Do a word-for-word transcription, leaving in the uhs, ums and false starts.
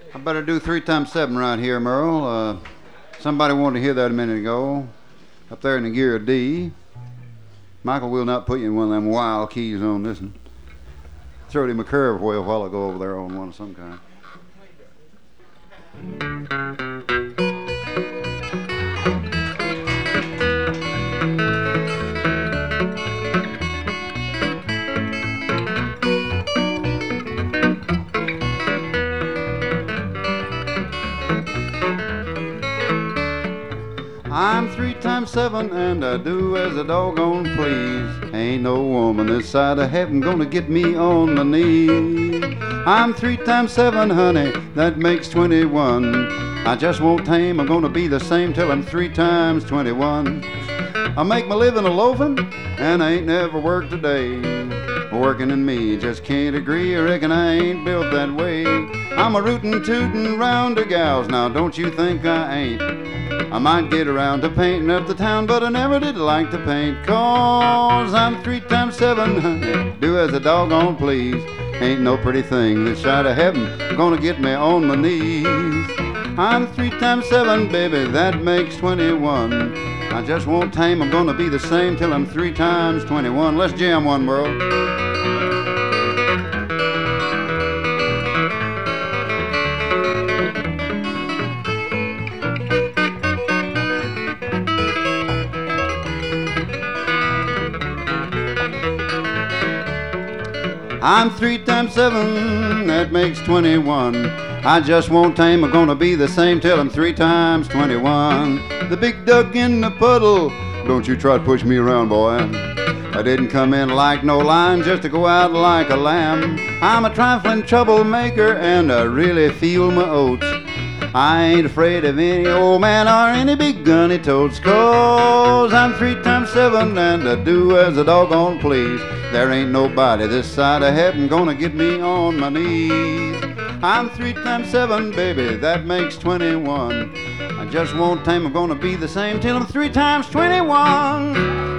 I better do three times seven right here, Merle. Uh, somebody wanted to hear that a minute ago. Up there in the gear of D. Michael will not put you in one of them wild keys on this one. Throwed him a curve a while ago over there on one of some kind. I'm three times seven and I do as a doggone please. Ain't no woman this side of heaven gonna get me on my knees. I'm three times seven, honey, that makes twenty-one. I just won't tame, I'm gonna be the same till I'm three times twenty-one. I make my living a loafing and I ain't never worked a day. Working and me just can't agree, I reckon I ain't built that way. I'm a rootin' tootin' round the gals, now don't you think I ain't. I might get around to painting up the town, but I never did like to paint, cause I'm three times seven, honey, do as a doggone please. Ain't no pretty thing this side of heaven gonna get me on my knees. I'm three times seven, baby, that makes twenty-one. I just won't tame, I'm gonna be the same till I'm three times twenty-one. Let's jam one, Merle. I'm three times seven, that makes twenty-one. I just won't tame, I'm gonna be the same till I'm three times twenty-one. The big duck in the puddle, don't you try to push me around, boy. I didn't come in like no lion, just to go out like a lamb. I'm a trifling troublemaker, and I really feel my oats. I ain't afraid of any old man or any big gunny toads, cause I'm three times seven and I do as a doggone please. There ain't nobody this side of heaven gonna get me on my knees. I'm three times seven, baby, that makes twenty-one. I just won't tame, I'm gonna be the same till I'm three times twenty-one.